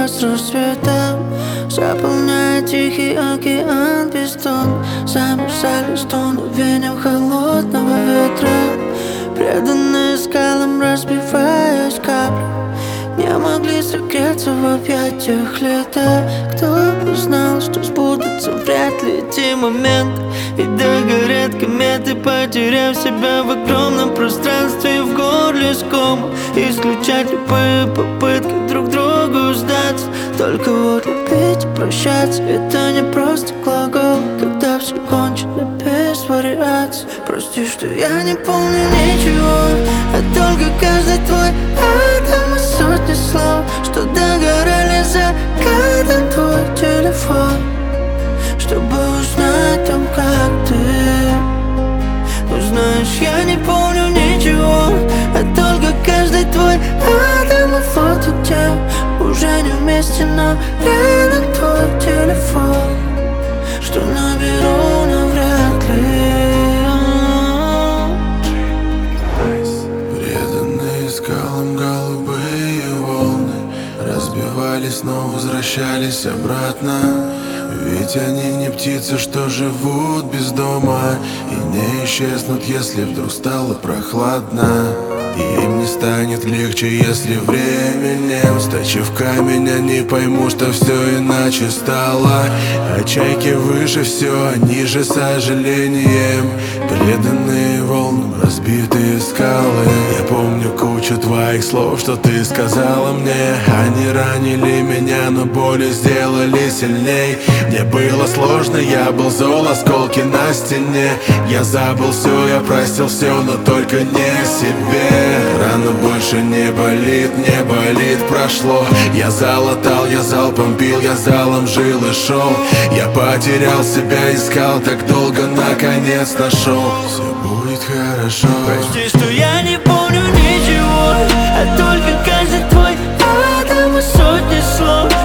тебя с рассветом, заполняя тихий океан без тон. Замерзали стоны веянием холодного ветра, преданные скалам, разбиваясь капли, не могли согреться в объятиях лета. Кто бы знал, что сбудутся вряд ли эти моменты, ведь догорят кометы, потеряв себя в огромном пространстве. В горле ском исключать любые попытки друг другу сдаться. Только вот любить и прощаться — это не просто глагол, когда все кончено без вариаций. Прости, что я не помню ничего, а только каждый твой атом и сотни слов, что догорали за кадром твой телефон, чтобы узнать там, как ты. Но знаешь, я не помню ничего, а только каждый твой атом и фото, где уже не вместе, но рядом твой телефон, что наберу навряд ли. Преданные скалам голубые волны разбивались, но возвращались обратно. Ведь они не птицы, что живут без дома, и не исчезнут, если вдруг стало прохладно. И им не станет легче, если временем, сточив камень, они поймут, что все иначе стало. А чайки выше все, они же сожалением, преданные волнам разбитые скалы. Я помню кучу твоих слов, что ты сказала мне. Они ранили меня, но боли сделали сильней. Мне было сложно, я был зол, осколки на стене. Я забыл все, я простил все, но только не себе. Рана больше не болит, прошло. Я залатал, я залпом бил, я залом жил и шел. Я потерял себя, искал так долго, наконец нашел. Все будет хорошо. Прости, что я не помню ничего, а только каждый твой атом и сотни слов,